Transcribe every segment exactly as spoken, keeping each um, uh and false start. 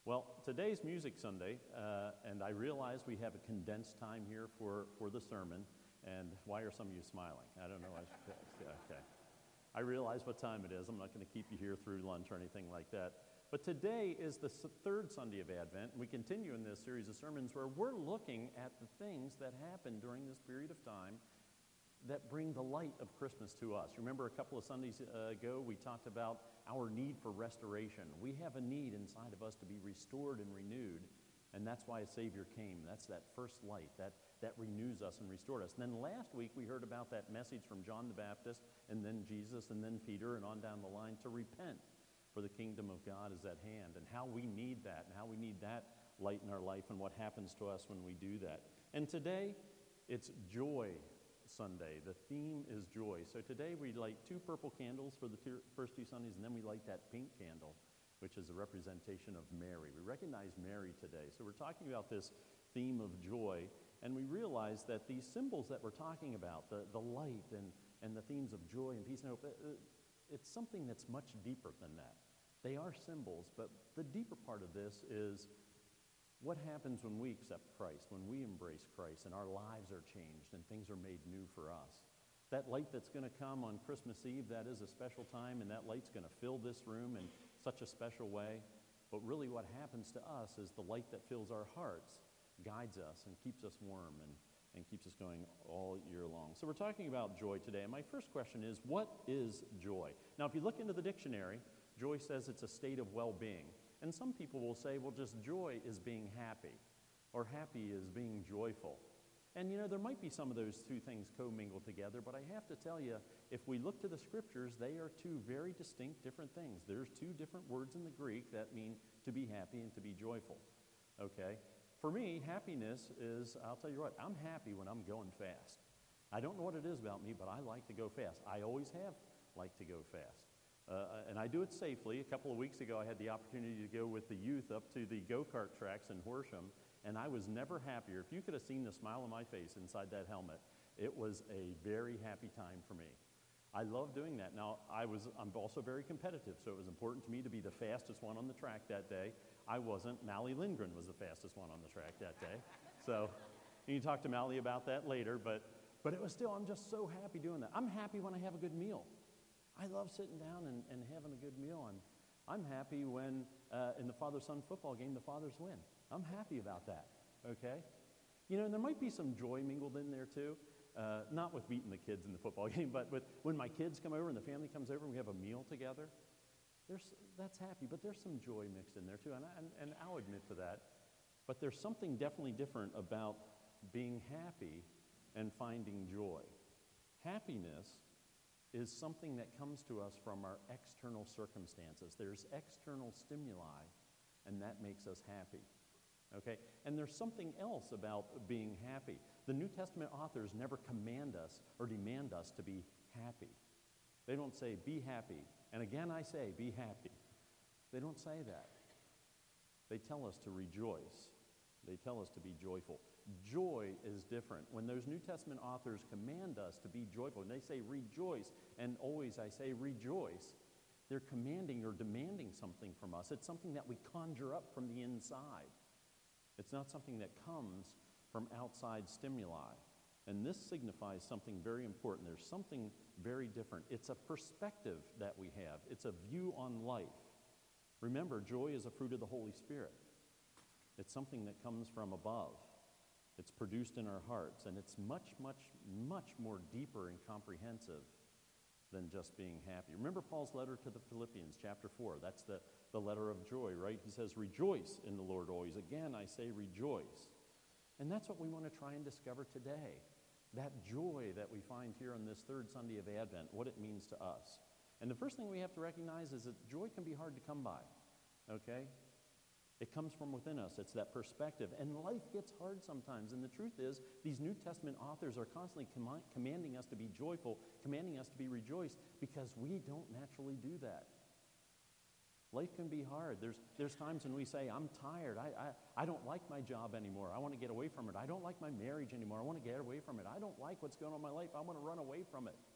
Well, today's Music Sunday, uh, and I realize we have a condensed time here for, for the sermon, and why are some of you smiling? I don't know. I should, okay. I realize what time it is. I'm not going to keep you here through lunch or anything like that. But today is the third Sunday of Advent, and we continue in this series of sermons where we're looking at the things that happen during this period of time that bring the light of Christmas to us. Remember a couple of Sundays uh, ago, we talked about our need for restoration. We have a need inside of us to be restored and renewed, and that's why a Savior came. That's that first light that, that renews us and restored us. And then last week, we heard about that message from John the Baptist, and then Jesus, and then Peter, and on down the line, to repent, for the kingdom of God is at hand, and how we need that, and how we need that light in our life, and what happens to us when we do that. And today, it's Joy Sunday. The theme is joy. So today we light two purple candles for the two, first two Sundays, and then we light that pink candle, which is a representation of Mary. We recognize Mary today. So we're talking about this theme of joy, and we realize that these symbols that we're talking about, the, the light and, and the themes of joy and peace and hope, it's something that's much deeper than that. They are symbols, but the deeper part of this is what happens when we accept Christ, when we embrace Christ, and our lives are changed and things are made new for us. That light that's going to come on Christmas Eve, that is a special time, and that light's going to fill this room in such a special way. But really what happens to us is the light that fills our hearts guides us and keeps us warm and, and keeps us going all year long. So we're talking about joy today, and my first question is, what is joy? Now, if you look into the dictionary, joy says it's a state of well-being. And some people will say, well, just joy is being happy, or happy is being joyful. And, you know, there might be some of those two things commingled together, but I have to tell you, if we look to the scriptures, they are two very distinct different things. There's two different words in the Greek that mean to be happy and to be joyful, okay? For me, happiness is, I'll tell you what, I'm happy when I'm going fast. I don't know what it is about me, but I like to go fast. I always have liked to go fast. Uh, and I do it safely. A couple of weeks ago, I had the opportunity to go with the youth up to the go-kart tracks in Horsham, and I was never happier. If you could have seen the smile on my face inside that helmet, it was a very happy time for me. I love doing that. Now, I was, I'm also very competitive, so it was important to me to be the fastest one on the track that day. I wasn't. Mally Lindgren was the fastest one on the track that day. So you can talk to Mally about that later, but, but it was still, I'm just so happy doing that. I'm happy when I have a good meal. I love sitting down and, and having a good meal. And I'm happy when, uh, in the father-son football game, the fathers win. I'm happy about that, okay? You know, and there might be some joy mingled in there, too. Uh, not with beating the kids in the football game, but with when my kids come over and the family comes over and we have a meal together. There's, that's happy, but there's some joy mixed in there, too. And, I, and, and I'll admit to that. But there's something definitely different about being happy and finding joy. Happiness is something that comes to us from our external circumstances. There's external stimuli, and that makes us happy, okay? And there's something else about being happy. The New Testament authors never command us or demand us to be happy. They don't say, be happy. And again, I say, be happy. They don't say that. They tell us to rejoice. They tell us to be joyful. Joy is different. When those New Testament authors command us to be joyful, and they say rejoice, and always I say rejoice, they're commanding or demanding something from us. It's something that we conjure up from the inside. It's not something that comes from outside stimuli. And this signifies something very important. There's something very different. It's a perspective that we have. It's a view on life. Remember, joy is a fruit of the Holy Spirit. It's something that comes from above. It's produced in our hearts, and it's much, much, much more deeper and comprehensive than just being happy. Remember Paul's letter to the Philippians, chapter four. That's the, the letter of joy, right? He says, rejoice in the Lord always. Again, I say rejoice. And that's what we want to try and discover today, that joy that we find here on this third Sunday of Advent, what it means to us. And the first thing we have to recognize is that joy can be hard to come by, okay? It comes from within us. It's that perspective. And life gets hard sometimes. And the truth is, these New Testament authors are constantly com- commanding us to be joyful, commanding us to be rejoiced, because we don't naturally do that. Life can be hard. There's there's times when we say, I'm tired. I, I, I don't like my job anymore. I want to get away from it. I don't like my marriage anymore. I want to get away from it. I don't like what's going on in my life. I want to run away from it.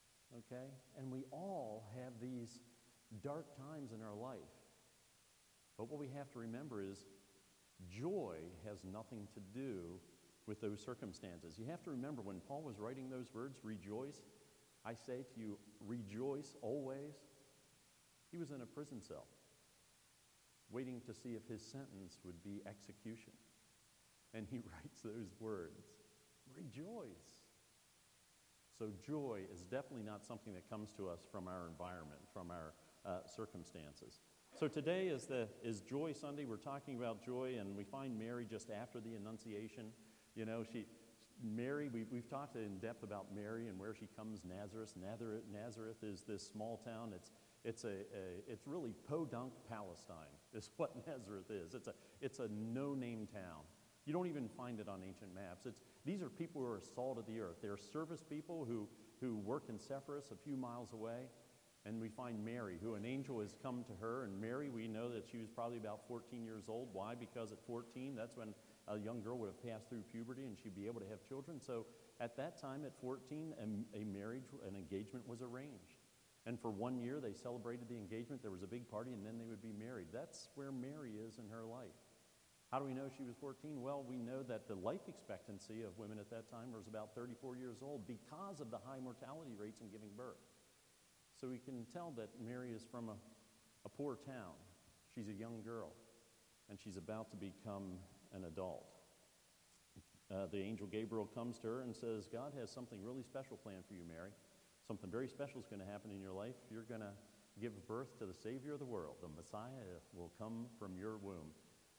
Okay? And we all have these dark times in our life. But what we have to remember is joy has nothing to do with those circumstances. You have to remember when Paul was writing those words, rejoice, I say to you, rejoice always. He was in a prison cell, waiting to see if his sentence would be execution. And he writes those words, rejoice. So joy is definitely not something that comes to us from our environment, from our uh, circumstances. So today is the is Joy Sunday. We're talking about joy, and we find Mary just after the Annunciation. You know, she, Mary, we, we've talked in depth about Mary and where she comes, Nazareth. Nazareth, Nazareth is this small town. It's it's a, a it's really podunk Palestine is what Nazareth is. It's a it's a no-name town. You don't even find it on ancient maps. It's these are people who are salt of the earth. They're service people who who work in Sepphoris a few miles away. And we find Mary, who an angel has come to her. And Mary, we know that she was probably about fourteen years old. Why? Because at fourteen, that's when a young girl would have passed through puberty and she'd be able to have children. So at that time, at fourteen, a, a marriage, an engagement was arranged. And for one year, they celebrated the engagement. There was a big party, and then they would be married. That's where Mary is in her life. How do we know she was fourteen? Well, we know that the life expectancy of women at that time was about thirty-four years old because of the high mortality rates in giving birth. So we can tell that Mary is from a, a poor town. She's a young girl, and she's about to become an adult. Uh, the angel Gabriel comes to her and says, God has something really special planned for you, Mary. Something very special is going to happen in your life. You're going to give birth to the Savior of the world. The Messiah will come from your womb.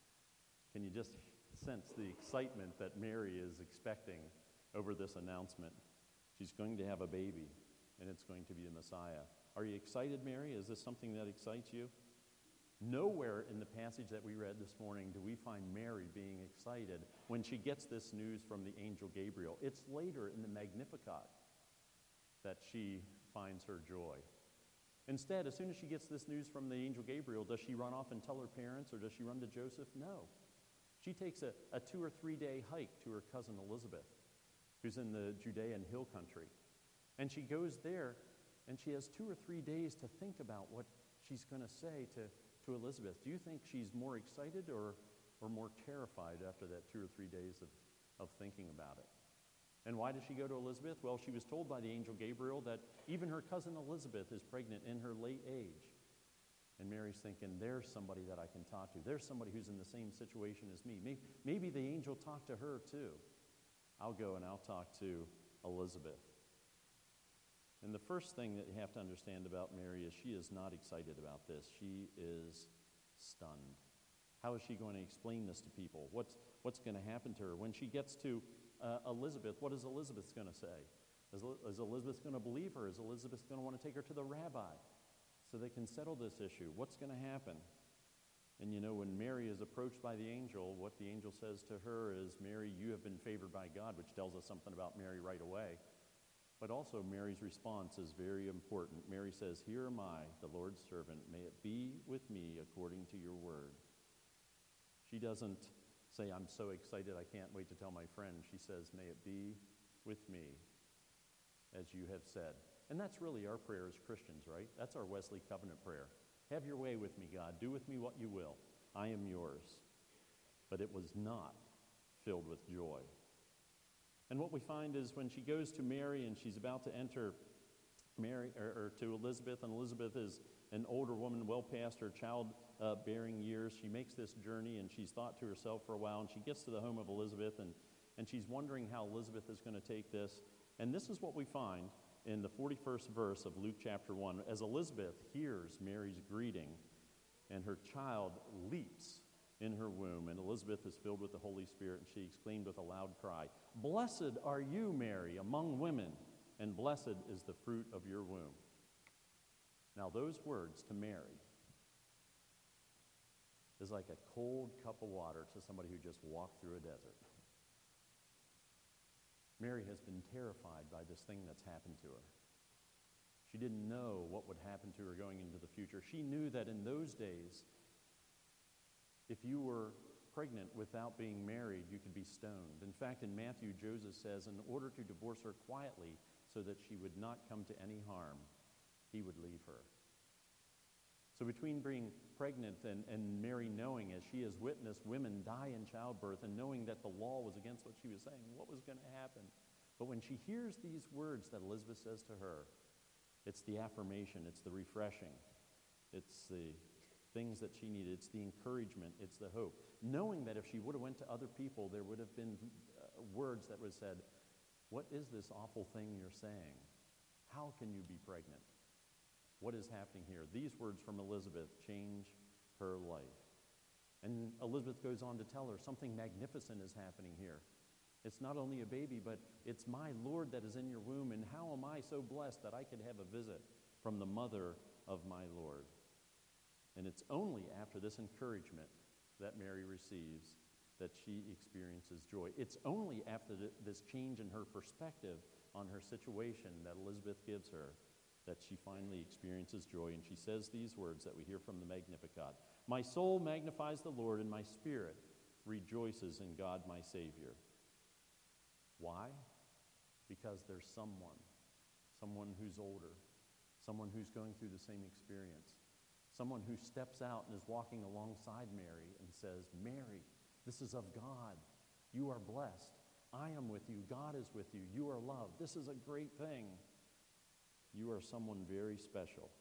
Can you just sense the excitement that Mary is expecting over this announcement? She's going to have a baby, and it's going to be the Messiah. Are you excited, Mary? Is this something that excites you? Nowhere in the passage that we read this morning do we find Mary being excited when she gets this news from the angel Gabriel. It's later in the Magnificat that she finds her joy. Instead, as soon as she gets this news from the angel Gabriel, does she run off and tell her parents, or does she run to Joseph? No. She takes a, a two or three day hike to her cousin Elizabeth, who's in the Judean hill country. And she goes there, and she has two or three days to think about what she's going to say to, to Elizabeth. Do you think she's more excited or, or more terrified after that two or three days of, of thinking about it? And why does she go to Elizabeth? Well, she was told by the angel Gabriel that even her cousin Elizabeth is pregnant in her late age. And Mary's thinking, there's somebody that I can talk to. There's somebody who's in the same situation as me. Maybe, maybe the angel talked to her too. I'll go and I'll talk to Elizabeth. And the first thing that you have to understand about Mary is she is not excited about this. She is stunned. How is she going to explain this to people? What's, what's going to happen to her? When she gets to uh, Elizabeth, what is Elizabeth going to say? Is, is Elizabeth going to believe her? Is Elizabeth going to want to take her to the rabbi so they can settle this issue? What's going to happen? And you know, when Mary is approached by the angel, what the angel says to her is, Mary, you have been favored by God, which tells us something about Mary right away. But also Mary's response is very important. Mary says, here am I, the Lord's servant. May it be with me according to your word. She doesn't say, I'm so excited I can't wait to tell my friend. She says, may it be with me as you have said. And that's really our prayer as Christians, right? That's our Wesley Covenant prayer. Have your way with me, God. Do with me what you will. I am yours. But it was not filled with joy. And what we find is when she goes to Mary and she's about to enter Mary or, or to Elizabeth, and Elizabeth is an older woman, well past her child-bearing uh, years. She makes this journey, and she's thought to herself for a while, and she gets to the home of Elizabeth, and, and she's wondering how Elizabeth is going to take this. And this is what we find in the forty-first verse of Luke chapter one. As Elizabeth hears Mary's greeting, and her child leaps in her womb, and Elizabeth is filled with the Holy Spirit, and she exclaimed with a loud cry, blessed are you, Mary, among women, and blessed is the fruit of your womb. Now those words to Mary is like a cold cup of water to somebody who just walked through a desert. Mary has been terrified by this thing that's happened to her. She didn't know what would happen to her going into the future. She knew that in those days, if you were pregnant without being married, you could be stoned. In fact, in Matthew, Joseph says, in order to divorce her quietly so that she would not come to any harm, he would leave her. So between being pregnant and, and Mary knowing, as she has witnessed women die in childbirth, and knowing that the law was against what she was saying, what was going to happen? But when she hears these words that Elizabeth says to her, it's the affirmation, it's the refreshing, it's the things that she needed, it's the encouragement, it's the hope. Knowing that if she would have went to other people, there would have been uh, words that would have said, what is this awful thing you're saying? How can you be pregnant? What is happening here? These words from Elizabeth change her life. And Elizabeth goes on to tell her something magnificent is happening here. It's not only a baby, but it's my Lord that is in your womb, and how am I so blessed that I could have a visit from the mother of my Lord? And it's only after this encouragement that Mary receives that she experiences joy. It's only after th- this change in her perspective on her situation that Elizabeth gives her that she finally experiences joy. And she says these words that we hear from the Magnificat. My soul magnifies the Lord, and my spirit rejoices in God my Savior. Why? Because there's someone, someone who's older, someone who's going through the same experience, someone who steps out and is walking alongside Mary and says, Mary, this is of God. You are blessed. I am with you. God is with you. You are loved. This is a great thing. You are someone very special.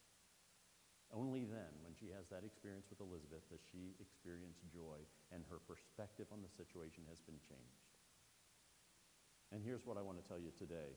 Only then, when she has that experience with Elizabeth, does she experience joy, and her perspective on the situation has been changed. And here's what I want to tell you today.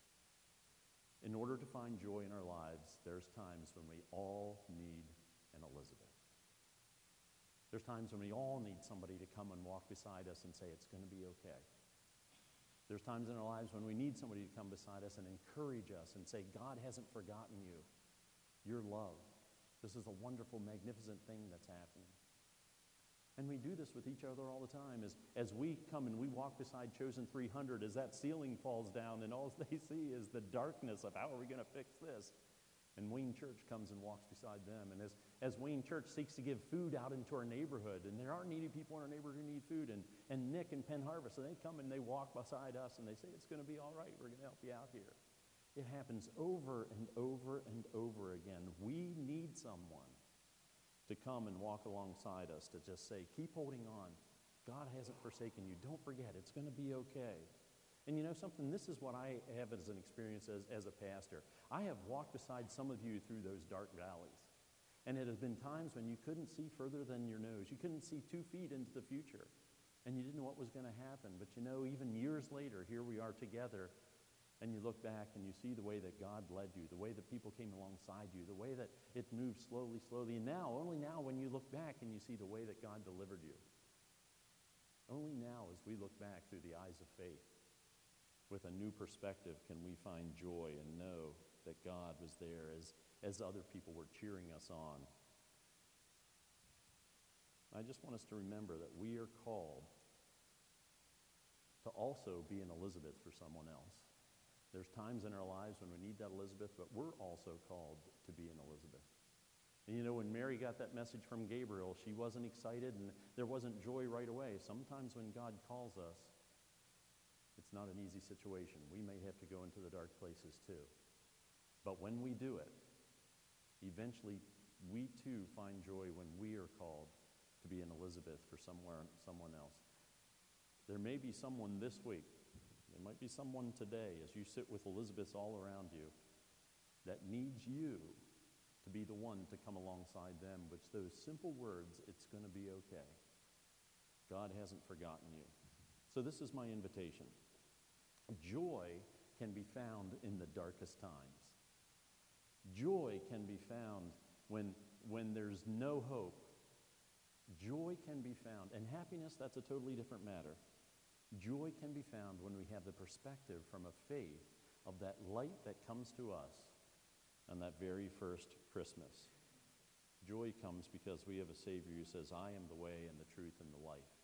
In order to find joy in our lives, there's times when we all need an Elizabeth. There's times when we all need somebody to come and walk beside us and say, it's going to be okay. There's times in our lives when we need somebody to come beside us and encourage us and say, God hasn't forgotten you. You're loved. This is a wonderful, magnificent thing that's happening. And we do this with each other all the time. As, as we come and we walk beside Chosen three hundred, as that ceiling falls down and all they see is the darkness of how are we going to fix this? And Wayne Church comes and walks beside them. And as, as Wayne Church seeks to give food out into our neighborhood, and there are needy people in our neighborhood who need food, and, and Nick and Penn Harvest, and they come and they walk beside us and they say, it's going to be all right. We're going to help you out here. It happens over and over and over again. We need someone to come and walk alongside us to just say, keep holding on. God hasn't forsaken you. Don't forget, it's going to be okay. And you know something? This is what I have as an experience as, as a pastor. I have walked beside some of you through those dark valleys. And it has been times when you couldn't see further than your nose. You couldn't see two feet into the future. And you didn't know what was going to happen. But you know, even years later, here we are together. And you look back and you see the way that God led you, the way that people came alongside you, the way that it moved slowly, slowly. And now, only now when you look back and you see the way that God delivered you. Only now as we look back through the eyes of faith, with a new perspective, can we find joy and know that God was there as, as other people were cheering us on. I just want us to remember that we are called to also be an Elizabeth for someone else. There's times in our lives when we need that Elizabeth, but we're also called to be an Elizabeth. And you know, when Mary got that message from Gabriel, she wasn't excited and there wasn't joy right away. Sometimes when God calls us, it's not an easy situation. We may have to go into the dark places too. But when we do it, eventually we too find joy when we are called to be an Elizabeth for somewhere, someone else. There may be someone this week, there might be someone today as you sit with Elizabeths all around you that needs you to be the one to come alongside them with those simple words, it's going to be okay. God hasn't forgotten you. So this is my invitation. Joy can be found in the darkest times. Joy can be found when, when there's no hope. Joy can be found. And happiness, that's a totally different matter. Joy can be found when we have the perspective from a faith of that light that comes to us on that very first Christmas. Joy comes because we have a Savior who says, I am the way and the truth and the life.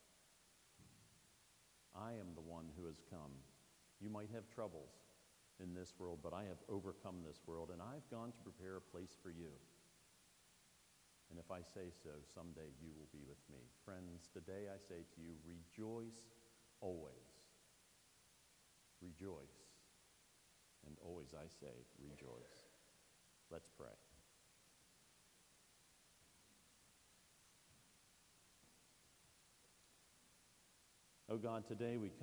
I am the one who has come. You might have troubles in this world, but I have overcome this world, and I've gone to prepare a place for you. And if I say so, someday you will be with me. Friends, today I say to you, rejoice always. Rejoice. And always I say, rejoice. Let's pray. Oh God, today we